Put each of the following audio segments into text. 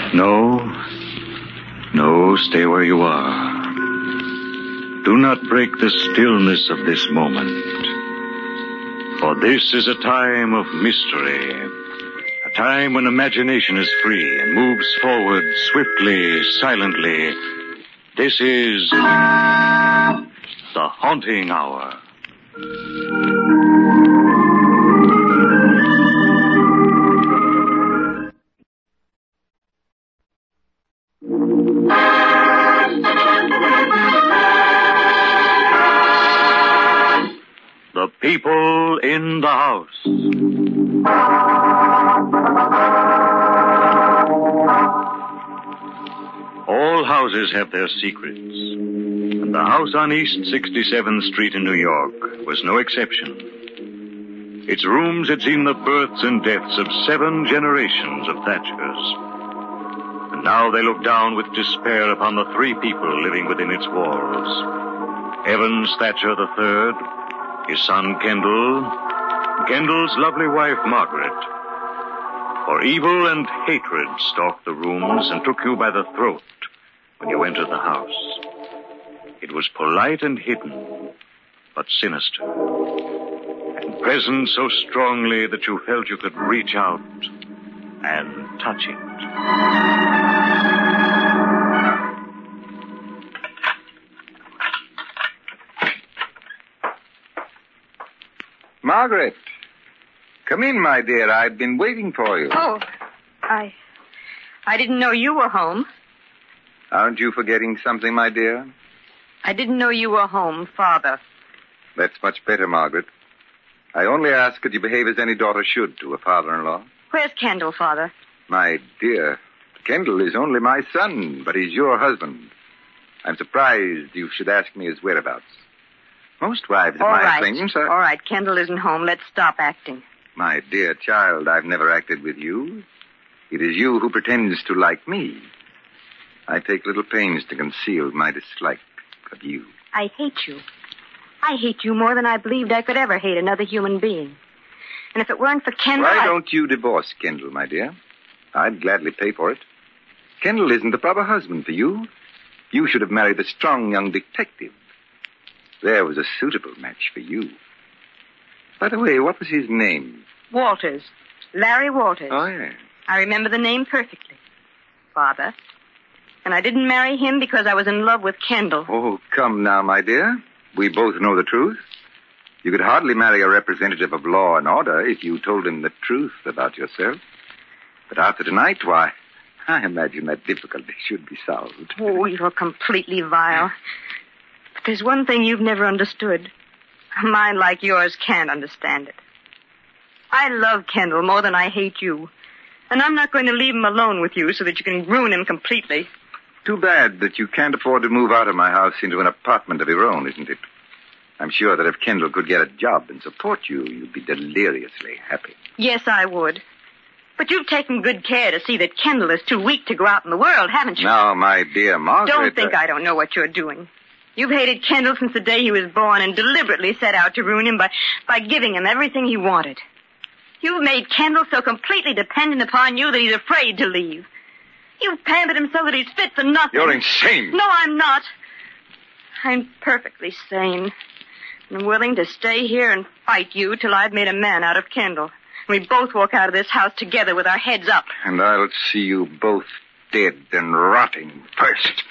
No, stay where you are. Do not break the stillness of this moment. For this is a time of mystery. A time when imagination is free and moves forward swiftly, silently. This is the Haunting Hour. The people in the house. All houses have their secrets, and the house on East 67th Street in New York was no exception. Its rooms had seen the births and deaths of 7 generations of Thatchers. And now they looked down with despair upon the 3 people living within its walls. Evans Thatcher III, his son Kendall, Kendall's lovely wife Margaret. For evil and hatred stalked the rooms and took you by the throat when you entered the house. It was polite and hidden, but sinister, and present so strongly that you felt you could reach out and touch it. Margaret, come in, my dear. I've been waiting for you. Oh, I didn't know you were home. Aren't you forgetting something, my dear? I didn't know you were home, Father. That's much better, Margaret. I only ask that you behave as any daughter should to a father-in-law. Where's Kendall, Father? My dear, Kendall is only my son, but he's your husband. I'm surprised you should ask me his whereabouts. Most wives of my acquaintance are... All right, Kendall isn't home. Let's stop acting. My dear child, I've never acted with you. It is you who pretends to like me. I take little pains to conceal my dislike of you. I hate you. I hate you more than I believed I could ever hate another human being. And if it weren't for Kendall, Why don't you divorce Kendall, my dear? I'd gladly pay for it. Kendall isn't the proper husband for you. You should have married a strong young detective. There was a suitable match for you. By the way, what was his name? Walters. Larry Walters. Oh, yeah. I remember the name perfectly. Father. And I didn't marry him because I was in love with Kendall. Oh, come now, my dear. We both know the truth. You could hardly marry a representative of law and order if you told him the truth about yourself. But after tonight, why, I imagine that difficulty should be solved. Oh, you're completely vile. But there's one thing you've never understood. A mind like yours can't understand it. I love Kendall more than I hate you. And I'm not going to leave him alone with you so that you can ruin him completely. Too bad that you can't afford to move out of my house into an apartment of your own, isn't it? I'm sure that if Kendall could get a job and support you, you'd be deliriously happy. Yes, I would. But you've taken good care to see that Kendall is too weak to go out in the world, haven't you? Now, my dear Margaret... Don't think I don't know what you're doing. You've hated Kendall since the day he was born and deliberately set out to ruin him by giving him everything he wanted. You've made Kendall so completely dependent upon you that he's afraid to leave. You've pampered him so that he's fit for nothing. You're insane. No, I'm not. I'm perfectly sane. I'm willing to stay here and fight you till I've made a man out of Kendall. We both walk out of this house together with our heads up. And I'll see you both dead and rotting first.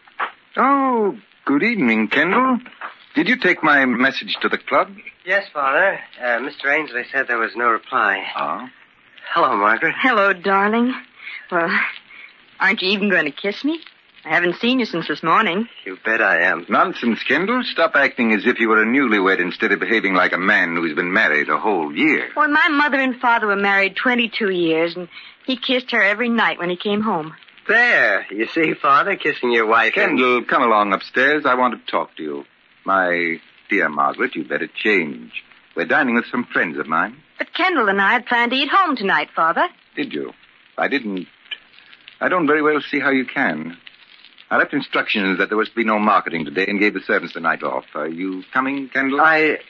Oh, good evening, Kendall. Did you take my message to the club? Yes, Father. Mr. Ainsley said there was no reply. Oh? Hello, Margaret. Hello, darling. Well, aren't you even going to kiss me? I haven't seen you since this morning. You bet I am. Nonsense, Kendall. Stop acting as if you were a newlywed instead of behaving like a man who's been married a whole year. Well, my mother and father were married 22 years, and he kissed her every night when he came home. There. You see, Father, kissing your wife. Kendall, come along upstairs. I want to talk to you. My dear Margaret, you'd better change. We're dining with some friends of mine. But Kendall and I had planned to eat home tonight, Father. Did you? I didn't. I don't very well see how you can. I left instructions that there was to be no marketing today and gave the servants the night off. Are you coming, Kendall?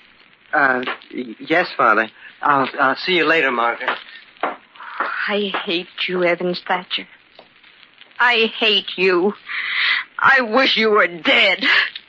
Yes, Father. I'll see you later, Margaret. I hate you, Evans Thatcher. I hate you. I wish you were dead.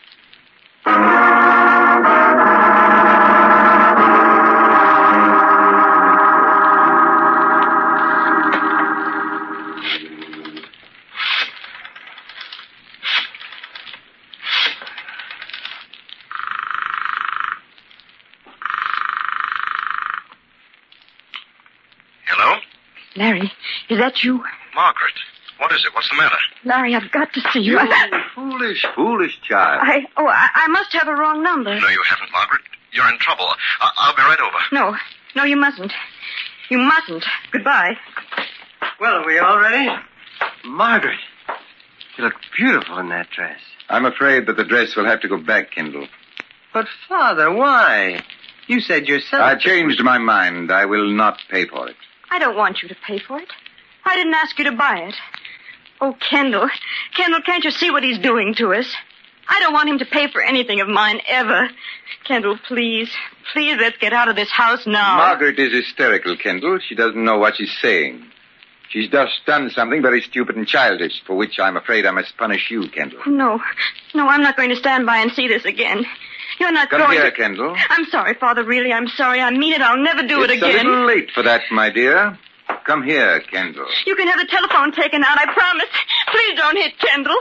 Larry, is that you? Margaret, what is it? What's the matter? Larry, I've got to see you. Foolish child. I must have a wrong number. No, you haven't, Margaret. You're in trouble. I'll be right over. No, you mustn't. You mustn't. Goodbye. Well, are we all ready? Margaret, you look beautiful in that dress. I'm afraid that the dress will have to go back, Kendall. But, Father, why? You said yourself... I changed my mind. I will not pay for it. I don't want you to pay for it. I didn't ask you to buy it. Oh, Kendall. Kendall, can't you see what he's doing to us? I don't want him to pay for anything of mine, ever. Kendall, please. Please, let's get out of this house now. Margaret is hysterical, Kendall. She doesn't know what she's saying. She's just done something very stupid and childish, for which I'm afraid I must punish you, Kendall. No, I'm not going to stand by and see this again. You're not Come going here, to... Kendall. I'm sorry, Father, really, I'm sorry. I mean it. I'll never do it again. It's a little late for that, my dear. Come here, Kendall. You can have the telephone taken out, I promise. Please don't hit Kendall.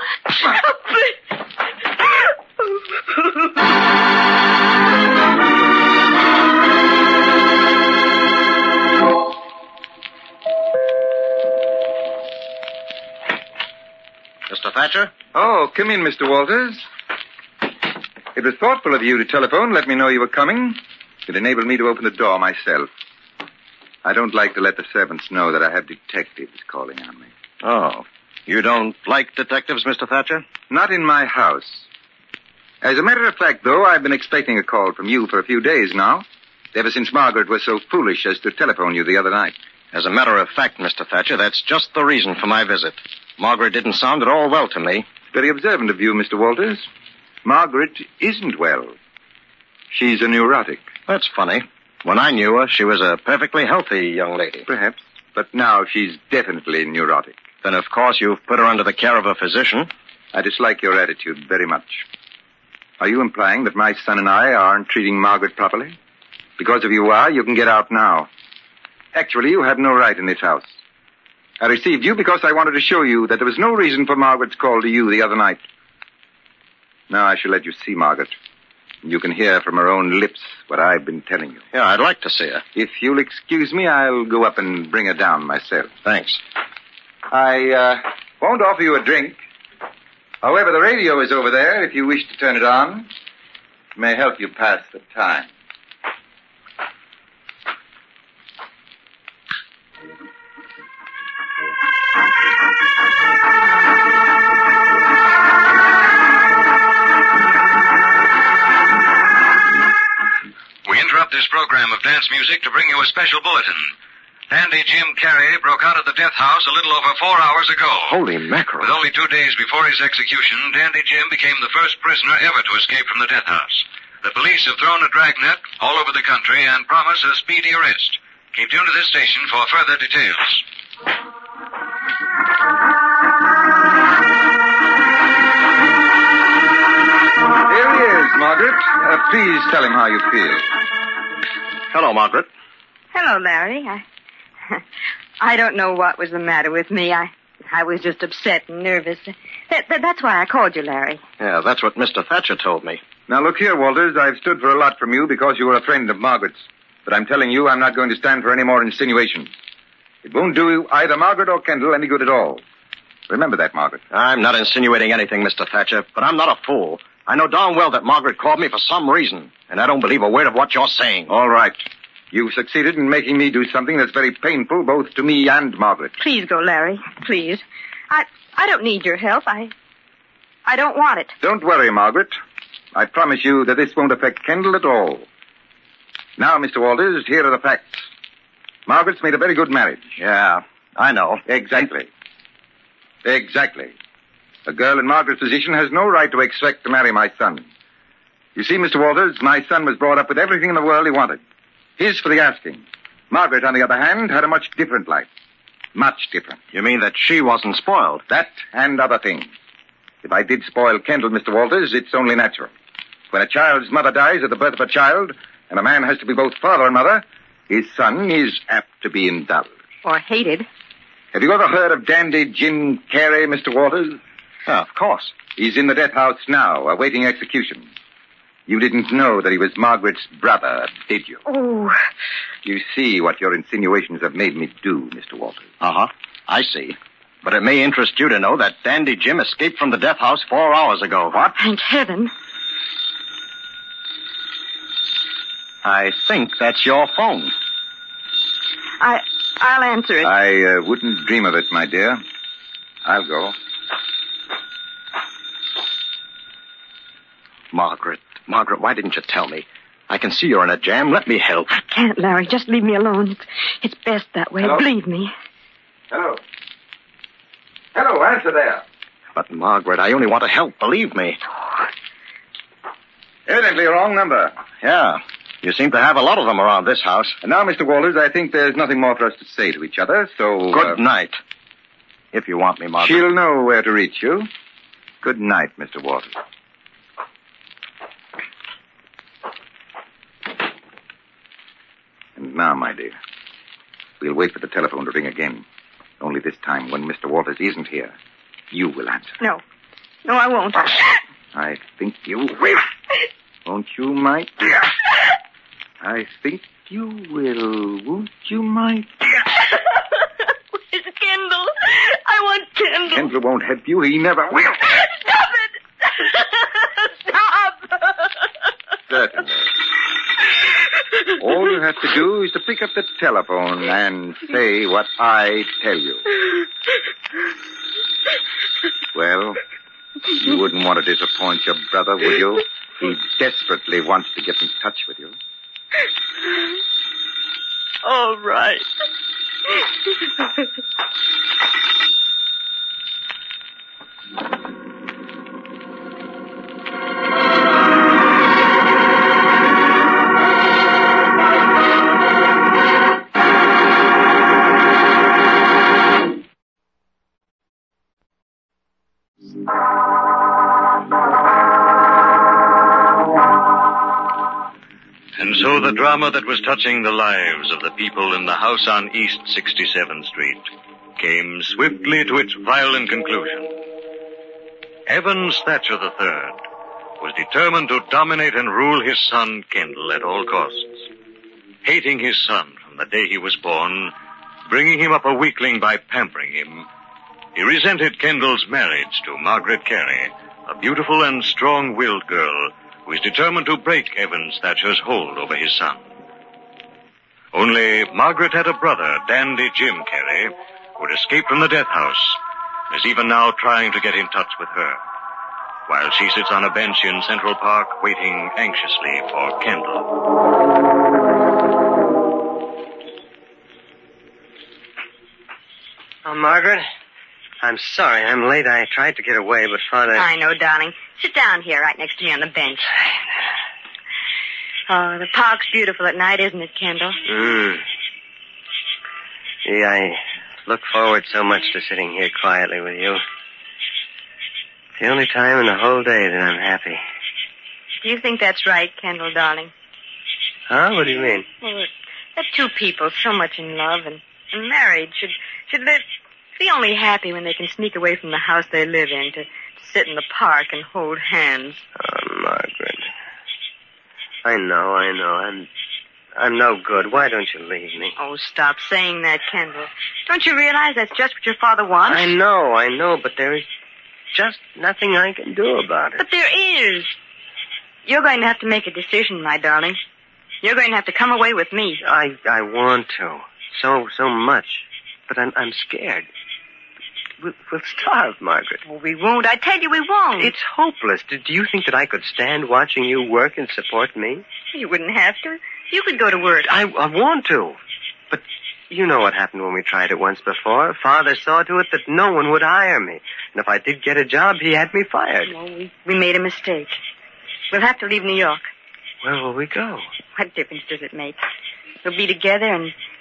Mr. Thatcher? Oh, come in, Mr. Walters. It was thoughtful of you to telephone, let me know you were coming. It enabled me to open the door myself. I don't like to let the servants know that I have detectives calling on me. Oh. You don't like detectives, Mr. Thatcher? Not in my house. As a matter of fact, though, I've been expecting a call from you for a few days now. Ever since Margaret was so foolish as to telephone you the other night. As a matter of fact, Mr. Thatcher, that's just the reason for my visit. Margaret didn't sound at all well to me. Very observant of you, Mr. Walters. Margaret isn't well. She's a neurotic. That's funny. When I knew her, she was a perfectly healthy young lady. Perhaps. But now she's definitely neurotic. Then, of course, you've put her under the care of a physician. I dislike your attitude very much. Are you implying that my son and I aren't treating Margaret properly? Because if you are, you can get out now. Actually, you have no right in this house. I received you because I wanted to show you that there was no reason for Margaret's call to you the other night. Now I shall let you see Margaret. You can hear from her own lips what I've been telling you. Yeah, I'd like to see her. If you'll excuse me, I'll go up and bring her down myself. Thanks. I won't offer you a drink. However, the radio is over there if you wish to turn it on. It may help you pass the time. We interrupt this program of dance music to bring you a special bulletin. Dandy Jim Carrey broke out of the death house a little over 4 hours ago. Holy mackerel. With only 2 days before his execution, Dandy Jim became the first prisoner ever to escape from the death house. The police have thrown a dragnet all over the country and promise a speedy arrest. Keep tuned to this station for further details. Here he is, Margaret. Please tell him how you feel. Hello, Margaret. Hello, Larry. I don't know what was the matter with me. I was just upset and nervous. That's why I called you, Larry. Yeah, that's what Mr. Thatcher told me. Now, look here, Walters. I've stood for a lot from you because you were a friend of Margaret's. But I'm telling you, I'm not going to stand for any more insinuations. It won't do either Margaret or Kendall any good at all. Remember that, Margaret. I'm not insinuating anything, Mr. Thatcher, but I'm not a fool. I know darn well that Margaret called me for some reason, and I don't believe a word of what you're saying. All right. You've succeeded in making me do something that's very painful both to me and Margaret. Please go, Larry. Please. I don't need your help. I don't want it. Don't worry, Margaret. I promise you that this won't affect Kendall at all. Now, Mr. Walters, here are the facts. Margaret's made a very good marriage. Yeah, I know. Exactly. Exactly. A girl in Margaret's position has no right to expect to marry my son. You see, Mr. Walters, my son was brought up with everything in the world he wanted. His for the asking. Margaret, on the other hand, had a much different life. Much different. You mean that she wasn't spoiled? That and other things. If I did spoil Kendall, Mr. Walters, it's only natural. When a child's mother dies at the birth of a child, and a man has to be both father and mother, his son is apt to be indulged. Or hated. Have you ever heard of Dandy Jim Carey, Mr. Walters? Yeah, of course. He's in the death house now, awaiting execution. You didn't know that he was Margaret's brother, did you? Oh. You see what your insinuations have made me do, Mr. Walters. Uh-huh. I see. But it may interest you to know that Dandy Jim escaped from the death house 4 hours ago. What? Thank heaven. I think that's your phone. I'll answer it. I wouldn't dream of it, my dear. I'll go. Margaret, why didn't you tell me? I can see you're in a jam. Let me help. I can't, Larry. Just leave me alone. It's best that way. Hello? Believe me. Hello. Hello, answer there. But, Margaret, I only want to help. Believe me. Evidently a wrong number. Yeah. You seem to have a lot of them around this house. And now, Mr. Walters, I think there's nothing more for us to say to each other, so... Good night. If you want me, Margaret. She'll know where to reach you. Good night, Mr. Walters. And now, my dear, we'll wait for the telephone to ring again. Only this time, when Mr. Walters isn't here, you will answer. No, I won't. I think you will. Won't you, my dear? I think you will. Won't you, my dear? Where's Kendall? I want Kendall. Kendall won't help you. He never will. Stop it! Stop! Certainly. All you have to do is to pick up the telephone and say what I tell you. Well, you wouldn't want to disappoint your brother, would you? He desperately wants to get in touch with you. All right. And so the drama that was touching the lives of the people in the house on East 67th Street came swiftly to its violent conclusion. Evans Thatcher III was determined to dominate and rule his son Kendall at all costs. Hating his son from the day he was born, bringing him up a weakling by pampering him, he resented Kendall's marriage to Margaret Carey, a beautiful and strong-willed girl who was determined to break Evans Thatcher's hold over his son. Only Margaret had a brother, Dandy Jim Carey, who had escaped from the death house and is even now trying to get in touch with her, while she sits on a bench in Central Park waiting anxiously for Kendall. Oh, Margaret, I'm sorry I'm late. I tried to get away, but Father... I know, darling. Sit down here right next to me on the bench. Oh, the park's beautiful at night, isn't it, Kendall? Gee, I look forward so much to sitting here quietly with you. It's the only time in the whole day that I'm happy. Do you think that's right, Kendall, darling? Huh? What do you mean? Well, that two people so much in love and married should live, be only happy when they can sneak away from the house they live in to sit in the park and hold hands. Oh, Margaret. I know. I'm no good. Why don't you leave me? Oh, stop saying that, Kendall. Don't you realize that's just what your father wants? I know, but there is just nothing I can do about it. But there is. You're going to have to make a decision, my darling. You're going to have to come away with me. I want to. So much. But I'm scared. We'll starve, Margaret. Oh, we won't. I tell you we won't. It's hopeless. Do you think that I could stand watching you work and support me? You wouldn't have to. You could go to work. I want to. But you know what happened when we tried it once before. Father saw to it that no one would hire me. And if I did get a job, he had me fired. No, we made a mistake. We'll have to leave New York. Where will we go? What difference does it make? We'll be together and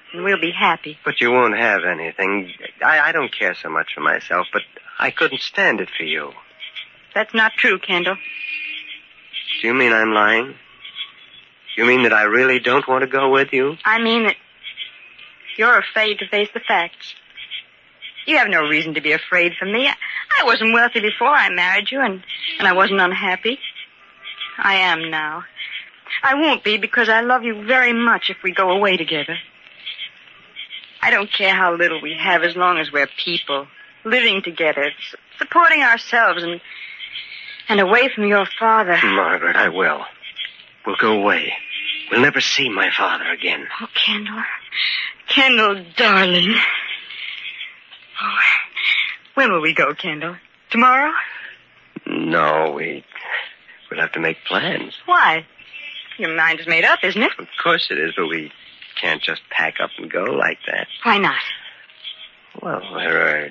and we'll be happy. But you won't have anything. I don't care so much for myself, but I couldn't stand it for you. That's not true, Kendall. Do you mean I'm lying? You mean that I really don't want to go with you? I mean that you're afraid to face the facts. You have no reason to be afraid for me. I wasn't wealthy before I married you, and I wasn't unhappy. I am now. I won't be because I love you very much if we go away together. I don't care how little we have as long as we're people, living together, supporting ourselves and away from your father. Margaret, I will. We'll go away. We'll never see my father again. Oh, Kendall. Kendall, darling. Oh, when will we go, Kendall? Tomorrow? No, we'll have to make plans. Why? Your mind is made up, isn't it? Of course it is, but we can't just pack up and go like that. Why not? Well, there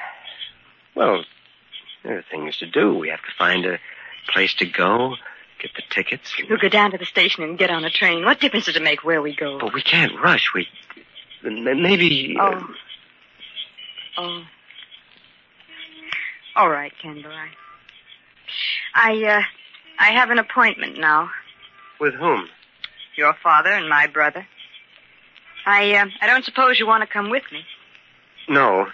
are things to do. We have to find a place to go, get the tickets. We'll go down to the station and get on a train. What difference does it make where we go? But we can't rush. Maybe... Oh. All right, Kendall. I have an appointment now. With whom? Your father and my brother. I don't suppose you want to come with me. No.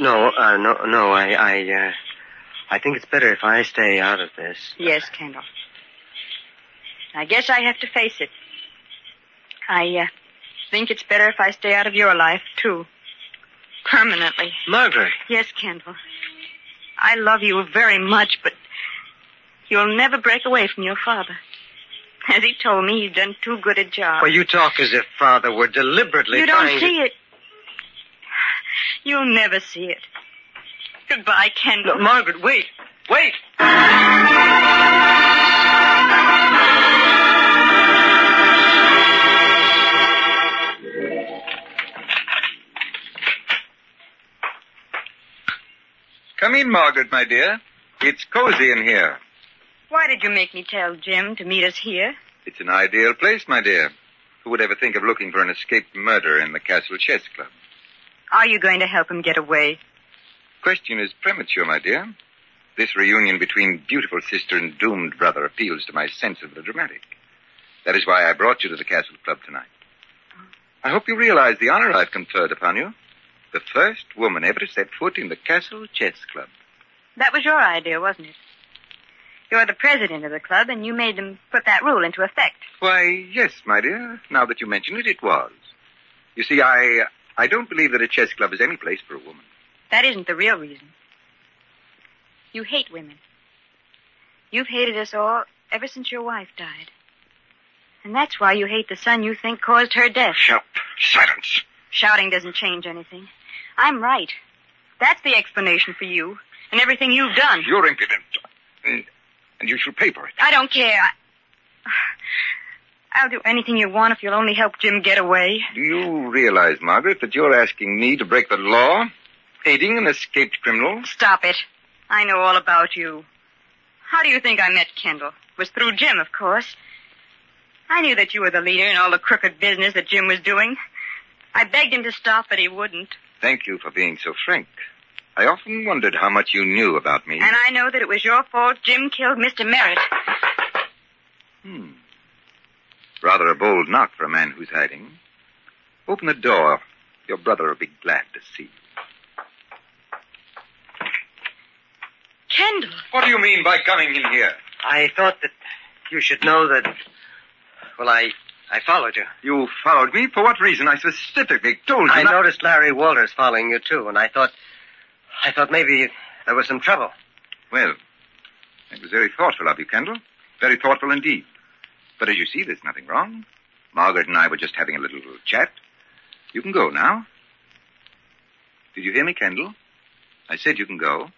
I think it's better if I stay out of this. Yes, Kendall. I guess I have to face it. I think it's better if I stay out of your life, too. Permanently. Margaret. Yes, Kendall. I love you very much, but you'll never break away from your father. As he told me, he's done too good a job. Well, you talk as if Father were deliberately You trying don't see it. You'll never see it. Goodbye, Kendall. No, Margaret, wait. Wait! Come in, Margaret, my dear. It's cozy in here. Why did you make me tell Jim to meet us here? It's an ideal place, my dear. Who would ever think of looking for an escaped murderer in the Castle Chess Club? Are you going to help him get away? Question is premature, my dear. This reunion between beautiful sister and doomed brother appeals to my sense of the dramatic. That is why I brought you to the Castle Club tonight. I hope you realize the honor I've conferred upon you. The first woman ever to set foot in the Castle Chess Club. That was your idea, wasn't it? You're the president of the club, and you made them put that rule into effect. Why, yes, my dear. Now that you mention it, it was. You see, I don't believe that a chess club is any place for a woman. That isn't the real reason. You hate women. You've hated us all ever since your wife died. And that's why you hate the son you think caused her death. Shut up. Silence. Shouting doesn't change anything. I'm right. That's the explanation for you and everything you've done. You're impudent. And you shall pay for it. I don't care. I'll do anything you want if you'll only help Jim get away. Do you realize, Margaret, that you're asking me to break the law? Aiding an escaped criminal? Stop it. I know all about you. How do you think I met Kendall? It was through Jim, of course. I knew that you were the leader in all the crooked business that Jim was doing. I begged him to stop, but he wouldn't. Thank you for being so frank. I often wondered how much you knew about me. And I know that it was your fault Jim killed Mr. Merritt. Rather a bold knock for a man who's hiding. Open the door. Your brother will be glad to see you. Kendall. What do you mean by coming in here? I thought that you should know that... Well, I followed you. You followed me? For what reason? I specifically told you I noticed Larry Walters following you, too, and I thought maybe there was some trouble. Well, it was very thoughtful of you, Kendall. Very thoughtful indeed. But as you see, there's nothing wrong. Margaret and I were just having a little chat. You can go now. Did you hear me, Kendall? I said you can go.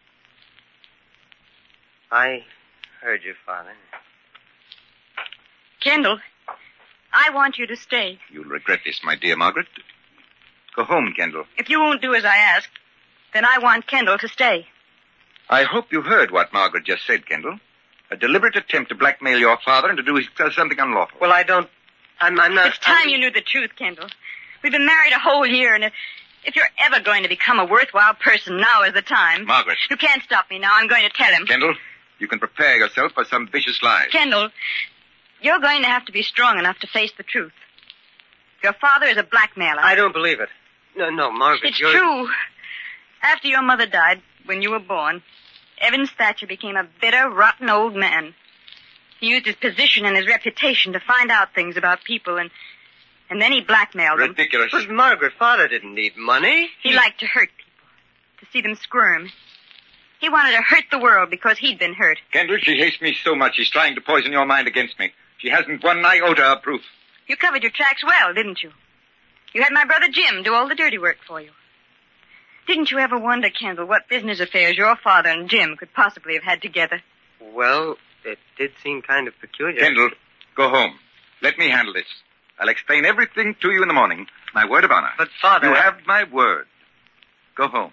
I heard you, Father. Kendall, I want you to stay. You'll regret this, my dear Margaret. Go home, Kendall. If you won't do as I ask, then I want Kendall to stay. I hope you heard what Margaret just said, Kendall. A deliberate attempt to blackmail your father and to do something unlawful. Well, I'm not... It's time you knew the truth, Kendall. We've been married a whole year, and if you're ever going to become a worthwhile person, now is the time. Margaret. You can't stop me now. I'm going to tell him. Kendall, you can prepare yourself for some vicious lies. Kendall, you're going to have to be strong enough to face the truth. Your father is a blackmailer. I don't believe it. No, Margaret, It's true. After your mother died, when you were born, Evans Thatcher became a bitter, rotten old man. He used his position and his reputation to find out things about people, and then he blackmailed them. Ridiculous. But Margaret, Father didn't need money. He liked to hurt people, to see them squirm. He wanted to hurt the world because he'd been hurt. Kendall, she hates me so much she's trying to poison your mind against me. She hasn't one iota of proof. You covered your tracks well, didn't you? You had my brother Jim do all the dirty work for you. Didn't you ever wonder, Kendall, what business affairs your father and Jim could possibly have had together? Well, it did seem kind of peculiar. Kendall, go home. Let me handle this. I'll explain everything to you in the morning. My word of honor. But, Father... You have my word. Go home.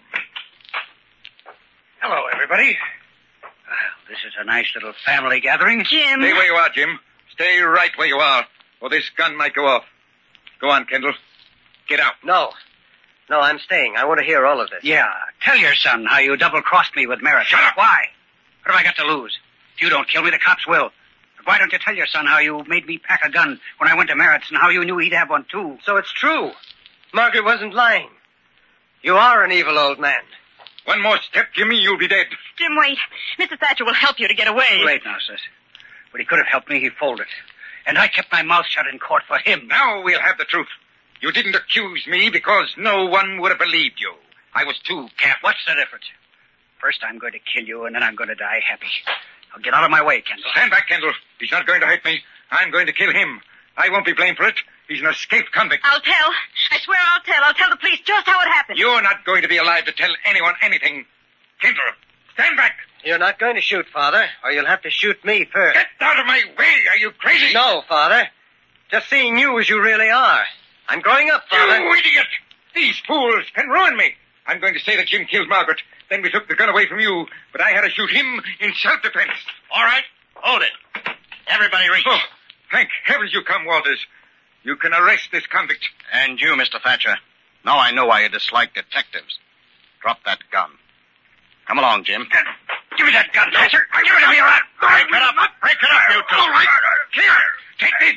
Hello, everybody. This is a nice little family gathering. Jim! Stay where you are, Jim. Stay right where you are, or this gun might go off. Go on, Kendall. Get out. No, I'm staying. I want to hear all of this. Yeah, tell your son how you double-crossed me with Merritt. Shut up. Why? What have I got to lose? If you don't kill me, the cops will. But why don't you tell your son how you made me pack a gun when I went to Merritt's and how you knew he'd have one, too? So it's true. Margaret wasn't lying. You are an evil old man. One more step, Jimmy, you'll be dead. Jim, wait. Mr. Thatcher will help you to get away. Too late now, sis. But he could have helped me. He folded. And I kept my mouth shut in court for him. Now we'll have the truth. You didn't accuse me because no one would have believed you. I was too careful. What's the difference? First I'm going to kill you, and then I'm going to die happy. Now get out of my way, Kendall. Stand back, Kendall. He's not going to hurt me. I'm going to kill him. I won't be blamed for it. He's an escaped convict. I'll tell. I swear I'll tell. I'll tell the police just how it happened. You're not going to be alive to tell anyone anything. Kendall, stand back. You're not going to shoot, Father, or you'll have to shoot me first. Get out of my way. Are you crazy? No, Father. Just seeing you as you really are. I'm growing up, Father. You idiot! These fools can ruin me. I'm going to say that Jim killed Margaret. Then we took the gun away from you, but I had to shoot him in self-defense. All right, hold it. Everybody reach. Oh, thank heavens you come, Walters. You can arrest this convict. And you, Mr. Thatcher. Now I know why you dislike detectives. Drop that gun. Come along, Jim. Give me that gun, Thatcher. Give it to me, all right. Break it up. Break it up, you two. All right. Here, take this.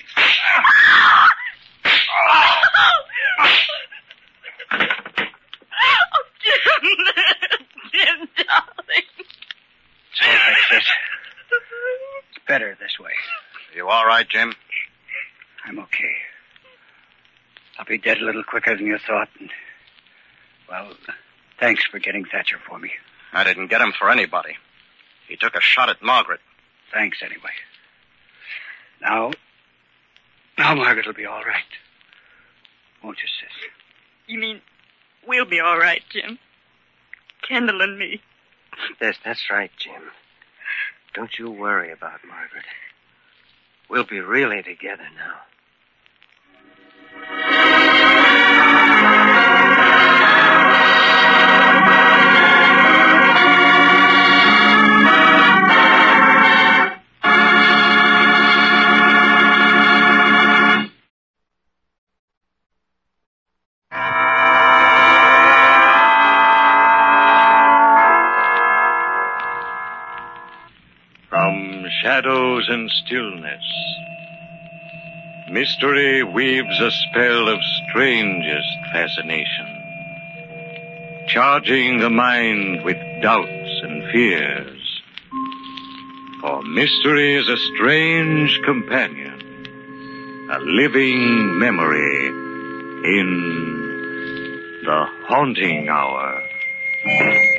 Oh, Jim. Jim, darling. It's all right, sis. It's better this way. You all right, Jim? I'm okay. I'll be dead a little quicker than you thought. And, well, thanks for getting Thatcher for me. I didn't get him for anybody. He took a shot at Margaret. Thanks anyway. Now Margaret will be all right. Won't you, sis? You mean we'll be all right, Jim? Kendall and me. Yes, that's right, Jim. Don't you worry about Margaret. We'll be really together now. From shadows and stillness, mystery weaves a spell of strangest fascination, charging the mind with doubts and fears. For mystery is a strange companion, a living memory in the haunting hour.